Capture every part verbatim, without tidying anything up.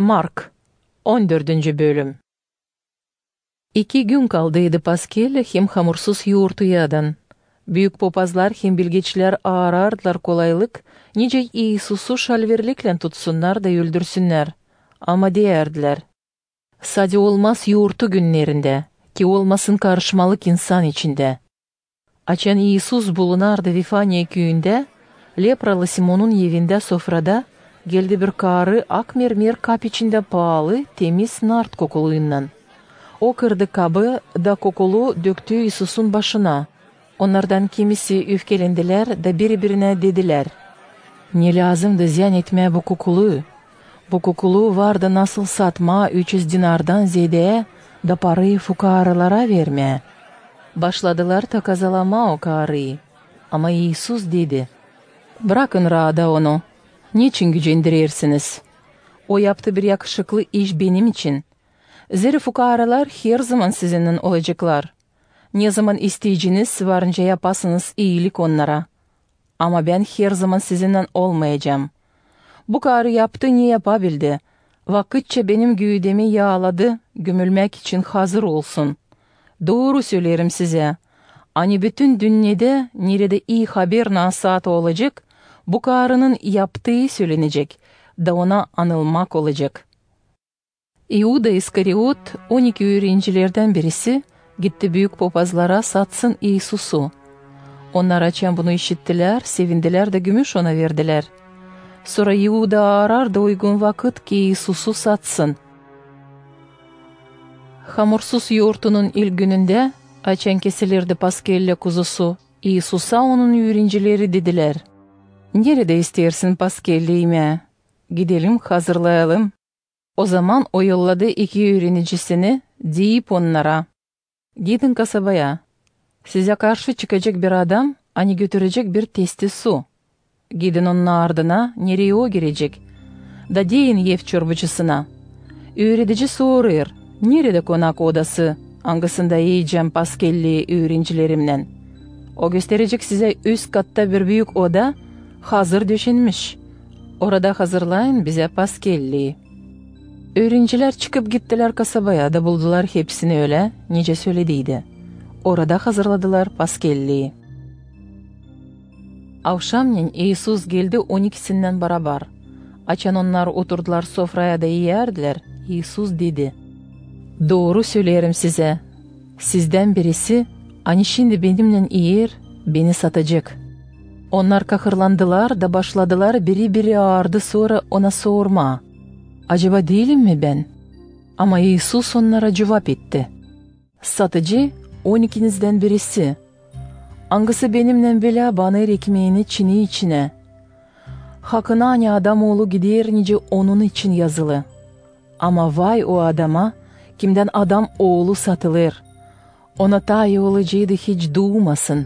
Mark on dördüncü bölüm. İki gün kaldıydı Paskel hem hamursuz yoğurtuyadan. Büyük papazlar hem bilgeçler arardılar kolaylık, nice İsus'u şalverlikle tutsunlar da öldürsünler. Ama derdiler, sade olmaz yoğurtu günlerinde, ki olmasın karışmalık insan içinde. Açan İsus bulunardı Vifanya köyünde, lepralı Simon'un evinde sofrada, geldi bir karı ak mermer kap içinde pahalı, temiz nart kokuluyundan. O kırdı kabı da kokulu döktü İsus'un başına. Onlardan kimisi öfkelendiler da birbirine dediler, ne lazımdı ziyan etmeye bu kokulu? Bu kokulu vardı nasıl satma üç yüz dinardan ziyadeye da parayı fukaralara vermeye. Başladılar takazalama o karıyı. Ama İsus dedi, bırakın rağda onu. Niçin gücendirirsiniz? O yaptı bir yakışıklı iş benim için. Zira fukaralar her zaman sizinle olacaklar. Ne zaman isteyeceğiniz varınca yapasınız iyilik onlara. Ama ben her zaman sizinle olmayacağım. Bu karı yaptı ne yapabildi? Vakitçe benim güğdemi yağladı, gömülmek için hazır olsun. Doğru söylerim size. Hani bütün dünyada nerede iyi haber nasat olacak, bu karının yaptığı söylenecek, da ona anılmak olacak. İuda İskariot, on iki öğrencilerden birisi, gitti büyük papazlara satsın İsus'u. Onlar açan bunu işittiler, sevindiler de gümüş ona verdiler. Sonra İuda arar da uygun vakit ki İsus'u satsın. Hamursuz yoğurtunun ilk gününde, açan kesilirdi paskelle kuzusu. İsus'a onun öğrencileri dediler, nerede istersin paskelle yemeği? Gidelim hazırlayalım. O zaman o yolladı iki öğrenicisini, deyip onlara, gidin kasabaya, size karşı çıkacak bir adam, hani götürecek bir testi su. Gidin onun ardına, nereye o girecek? Da deyin ev çorbacısına, öğretici soruyor, nerede konak odası, hangisinde yiyeceğim paskelli öğrencilerimden? O gösterecek size üst katta bir büyük oda, hazır döşenmiş. Orada hazırlayın bize paskelli. Öğrenciler çıkıp gittiler kasabaya da buldular hepsini öyle, nice söylediydi. Orada hazırladılar paskelliyi. Akşamleyin İsus geldi on ikisinden beraber. Açan onlar oturdular sofraya da yerdiler. İsus dedi, doğru söylerim size. Sizden birisi, hani şimdi benimle yer, beni satacak. Onlar kahırlandılar da başladılar biri biri ağırdı sonra ona sorma. Acaba değilim mi ben? Ama İsus onlara cevap etti. Satıcı on ikinizden birisi. Hangisi benimle bela banır ekmeğini çini içine? Hakkına hani adam oğlu gider nice onun için yazılı. Ama vay o adama, kimden adam oğlu satılır. Ona tayi olacağıydı hiç duymasın.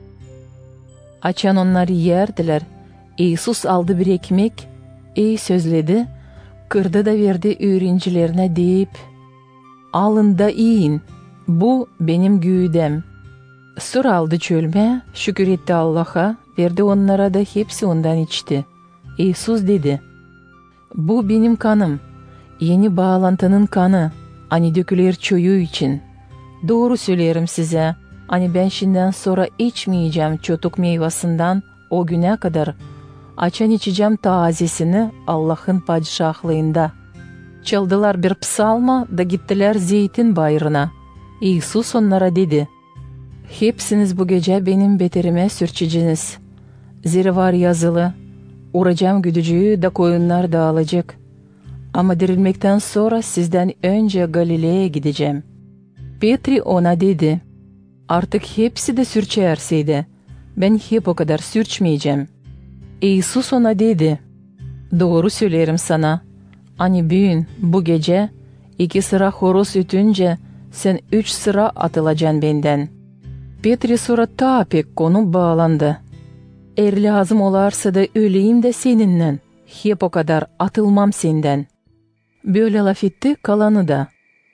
Açan onları yerdiler. İsus aldı bir ekmek, iyi sözledi, kırdı da verdi öğrencilerine deyip, alın da yiyin, bu benim güğdem. Sonra aldı çölme, şükür etti Allah'a, verdi onlara da hepsi ondan içti. İsus dedi, bu benim kanım, yeni bağlantının kanı, hani dökülür çoğu için. Doğru söylerim size, hani ben şimdiden sonra içmeyeceğim çotuk meyvasından o güne kadar, açan içeceğim tazesini Allah'ın padişahlığında. Çaldılar bir psalma da gittiler zeytin bayrına. İsus onlara dedi, hepsiniz bu gece benim beterime sürçeceğiniz. Zira var yazılı, uğrayacağım güdücüğü da koyunlar dağılacak. Ama dirilmekten sonra sizden önce Galile'ye gideceğim. Petri ona dedi, artık hepsi de sürçerseydi, ben hep o kadar sürçmeyeceğim. İsus ona dedi, doğru söylerim sana, hani bugün bu gece iki sıra horoz ötünce sen üç sıra atılacaksın benden. Petri sonra ta pek konu bağlandı. Eğer lazım olarsa da öleyim de seninle, hep o kadar atılmam senden. Böyle laf etti kalanı da.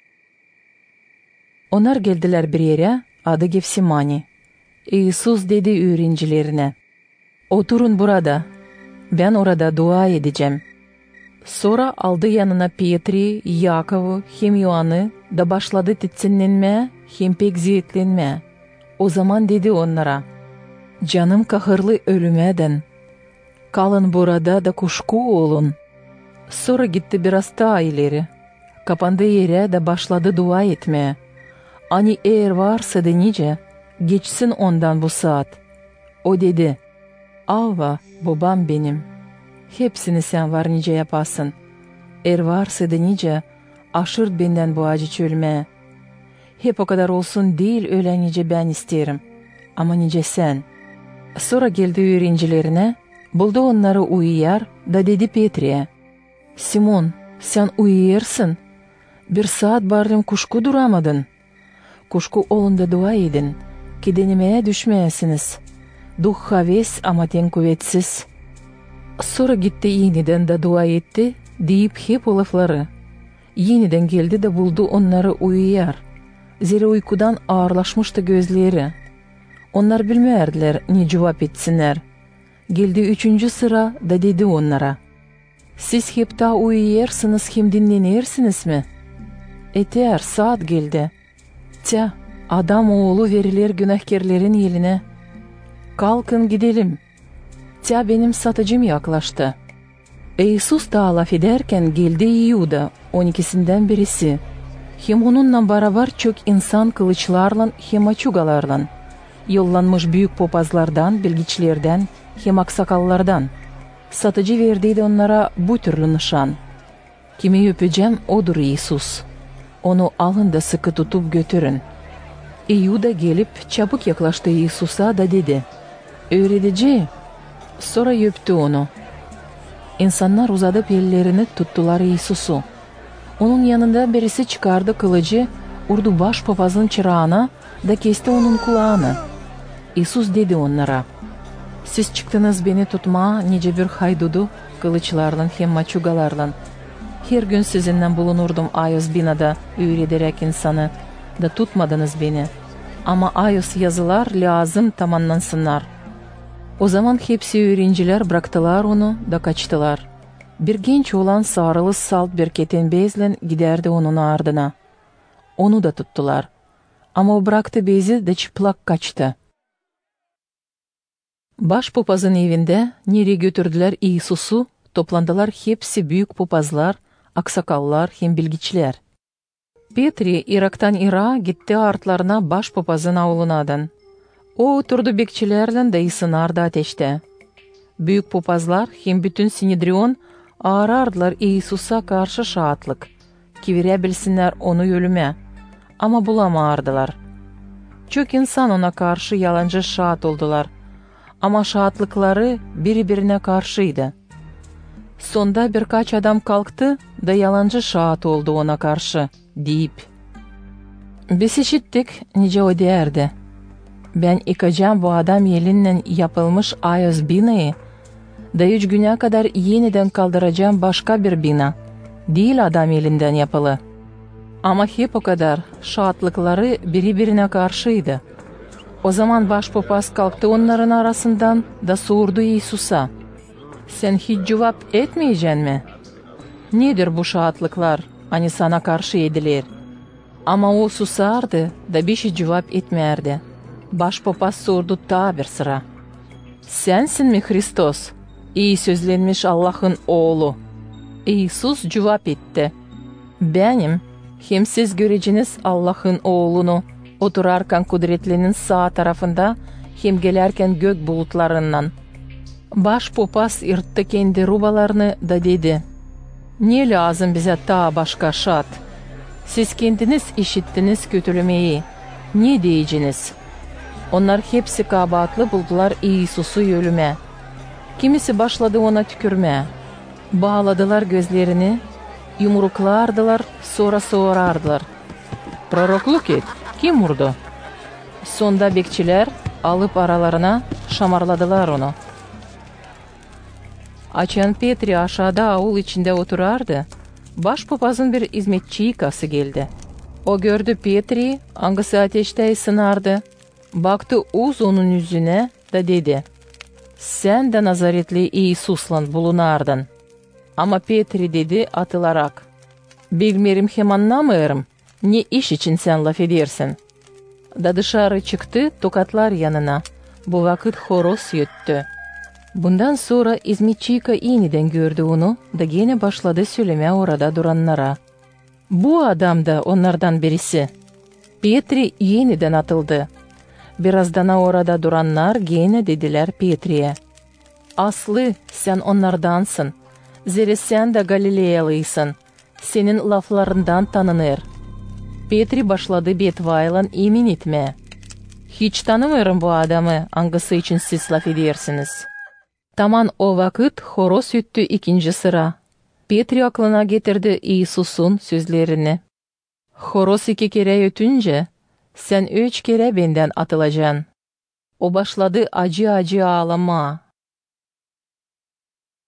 Onlar geldiler bir yere, adı Gefsimani. İsus dedi öğrencilerine, oturun burada, ben orada dua edeceğim. Sonra aldı yanına Petri, Yakov'u, hem Yohan'ı da başladı titsinlenmeye, hem pek ziyetlenmeye. O zaman dedi onlara, canım kahırlı ölümeden, kalın burada da kuşku olun. Sonra gitti biraz daha ileri, kapandığı yere de başladı dua etmeye. Hani eğer varsa da nice, geçsin ondan bu saat. O dedi, Ava, babam benim, hepsini sen var nice yapasın. Er varsa da nice, aşırt benden bu acı çölmeye. Hep o kadar olsun değil öyle nice ben isterim, ama nice sen. Sonra geldi öğrencilerine, buldu onları uyuyar da dedi Petri'ye, Simon, sen uyuyarsın, bir saat bardım kuşku duramadın. Kuşku olunda dua edin, ki denemeye düşmeyesiniz. Duh haves ama ten kuvvetsiz. Sonra gitti yeniden de dua etti, deyip hep o lafları. Yeniden geldi de buldu onları uyuyar. Zira uykudan ağırlaşmıştı gözleri. Onlar bilmerdiler ne cevap etsinler. Geldi üçüncü sıra da dedi onlara, siz hep daha uyuyarsınız hem dinlenirsiniz mi? Eter saat geldi. Tya, adam oğlu verilir günahkarların eline. Kalkın gidelim. Tya benim satıcım yaklaştı. İsus da laf ederken geldi Yuda, on ikisinden birisi. Hem onunla beraber çok insan kılıçlarla hem açugalarla. Yollanmış büyük papazlardan, bilgiçlerden hem aksakallardan. Satıcı verdiydi onlara bu türlü nişan. Kimi öpeceğim odur İsus. Onu alın da sıkı tutup götürün. Yuda gelip çabuk yaklaştı İsus'a da dedi, öğretici. Sonra öptü onu. İnsanlar uzadıp ellerini tuttular İsus'u. Onun yanında birisi çıkardı kılıcı, vurdu başpapazın çırağına da kesti onun kulağını. İsus dedi onlara, siz çıktınız beni tutmaya nice bir haydudu, kılıçlarla hem maçugalarla. Her gün sizinle bulunurdum Ayos binada öğreterek insanı, da tutmadınız beni. Ama Ayos yazılar lazım tamamlansınlar. O zaman hepsi öğrenciler bıraktılar onu da kaçtılar. Bir genç olan sarılı salt bir keten bezle giderdi onun ardına. Onu da tuttular. Ama o bıraktı bezi de çıplak kaçtı. Başpapazın evinde nereye götürdüler İsus'u, toplandılar hepsi büyük papazlar, aksakallar hem bilgiçler. Petri Irak'tan Irak'a gitti artlarına başpapazın avlunadan. O oturdu bekçilerle de ısınardı ateşte. Büyük papazlar hem bütün Sinedrion ağırardılar İsus'a karşı şahatlık, ki verebilsinler onu ölüme, ama bulamağırdılar. Çok insan ona karşı yalancı şahat oldular, ama şahatlıkları birbirine karşıydı. Sonda birkaç adam kalktı da yalancı şahat oldu ona karşı, deyip, biz işittik nice o derdi. Ben yıkacağım bu adam elinden yapılmış Ayos binayı, da üç güne kadar yeniden kaldıracağım başka bir bina, değil adam elinden yapılı. Ama hep o kadar şahatlıkları birbirine karşıydı. O zaman başpapaz kalktı onların arasından da sordu İsus'a, sen hiç cevap etmeyeceksin mi? Nedir bu şahatlıklar, hani sana karşı edilir? Ama o susardı da bir şey cevap etmerdi. Başpapaz sordu ta bir sıra, sensin mi Hristos, iyi sözlenmiş Allah'ın oğlu? İsus cevap etti, benim, hem siz göreceğiniz Allah'ın oğlunu, oturarken kudretlinin sağ tarafında, hem gelerken gök bulutlarından. Başpapaz yırttı kendi rubalarını da dedi, ne lazım bize ta başka şart? Siz kendiniz işittiniz kötülemeyi, ne diyeceğiniz? Onlar hepsi kabahatlı buldular İsus'u ölüme. Kimisi başladı ona tükürmeye. Bağladılar gözlerini, yumruklardılar, sonra sorardılar, prorokluk et, kim vurdu? Sonda bekçiler alıp aralarına şamarladılar onu. Açan Petri aşağıda avul içinde oturardı. Başpapazın bir hizmetçi yıkası geldi. O gördü Petri, hangisi ateşte ısınardı. Baktı uz onun yüzüne da dedi, sen de Nazaretli İsus'la bulunardın. Ama Petri dedi atılarak, "Bilmiyorum hem anlamıyorum. Ne iş için sen laf edersin?" Da dışarı çıktı tokatlar yanına. Bu vakit horoz yuttu. Bundan sonra İzmitçika yeniden gördü onu da gene başladı söylemeye orada duranlara. Bu adam da onlardan birisi. Petri yeniden atıldı. Birazdan orada duranlar gene dediler Petri'ye, "Aslı sen onlardansın. Zira sen de Galileyalısın. Senin laflarından tanınır." Petri başladı betvaylan emin etmeye. "Hiç tanımıyorum bu adamı, hangisi için siz laf edersiniz?" Taman o vakit horoz yuttu ikinci sıra. Petri aklına getirdi İsus'un sözlerini. "Horoz iki kere yutunca, sen üç kere benden atılacaksın." O başladı acı acı ağlama.